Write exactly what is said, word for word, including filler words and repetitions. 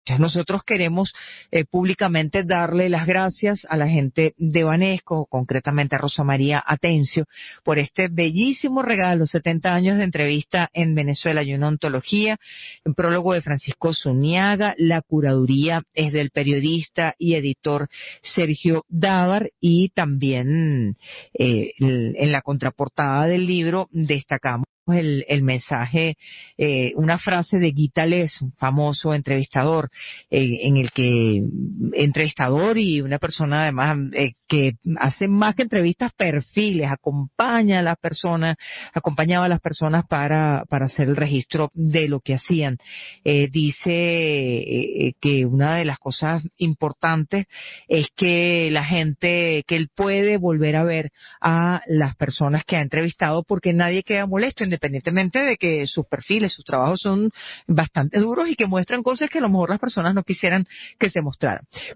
Nosotros queremos eh, públicamente darle las gracias a la gente de Banesco, concretamente a Rosa María Atencio, por este bellísimo regalo, setenta años de entrevista en Venezuela y una ontología, un prólogo de Francisco Zuniaga, la curaduría es del periodista y editor Sergio Dávar, y también eh, el, en la contraportada del libro destacamos el, el mensaje, eh, una frase de Guy Talés, un famoso entrevistador, eh, en el que entrevistador y una persona además eh, que hace más que entrevistas, perfiles, acompaña a las personas, acompañaba a las personas para, para hacer el registro de lo que hacían. Eh, dice eh, que una de las cosas importantes es que la gente, que él puede volver a ver a las personas que ha entrevistado porque nadie queda molesto, independientemente de que sus perfiles, sus trabajos son bastante duros y que muestran cosas que a lo mejor las personas no quisieran que se mostraran.